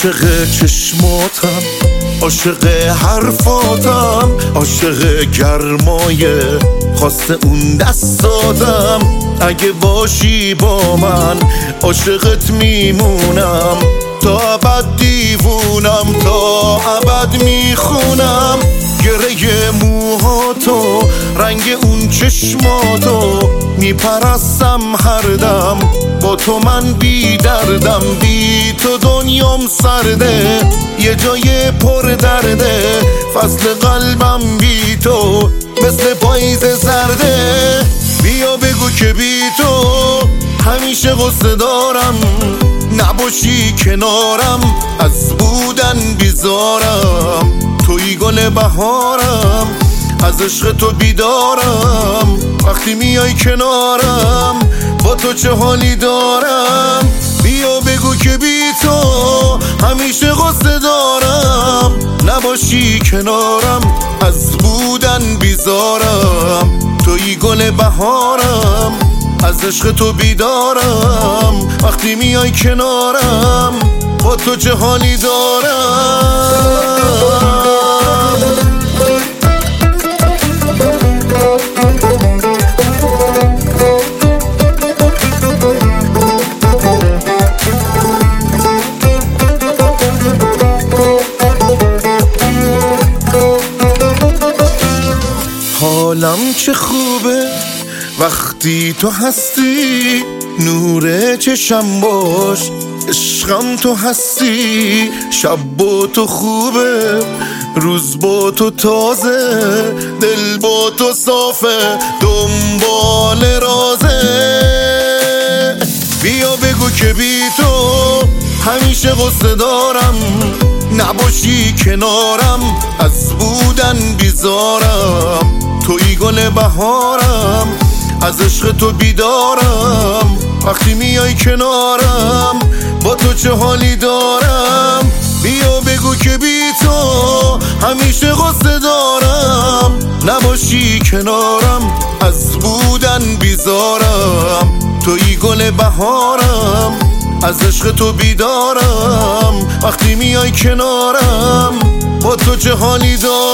عاشق چشماتم، عاشق حرفاتم، عاشق گرمای خواست اون دستاتم. اگه باشی با من عاشقت میمونم، تا ابد دیوونم، تا ابد میخونم. گره موهاتو، رنگ اون چشماتو میپرستم هر دم. با تو من بی دردم، بی تو دنیام سرده، یه جای پر درده. فصل قلبم بی تو مثل پاییز زرده. بیا بگو که بی تو همیشه غصه دارم، نباشی کنارم از بودن بیزارم. توی گل بهارم، از عشق تو بیدارم. وقتی میای کنارم با تو چه حالی دارم. بیا بگو که بی تو همیشه غصه دارم، نباشی کنارم از بودن بیزارم. توی گل بهارم، از عشق تو بیدارم. وقتی میای کنارم با تو چه حالی دارم. حالم چه خوبه وقتی تو هستی، نور چشم باش عشقم تو هستی. شب با تو خوبه، روز با تو تازه، دل با تو صافه، دنبال رازه. بیا بگو که بی تو همیشه غصه دارم، نباشی کنارم از بودن بیزارم. توی گل بهارم، از عشق تو بیدارم. وقتی میای کنارم با تو چه حالی دارم. بیا بگو که بی تو همیشه غصه دارم، نباشی کنارم از بودن بیزارم. توی گل بهارم، از عشق تو بیدارم. وقتی میای کنارم با تو چه حالی دارم.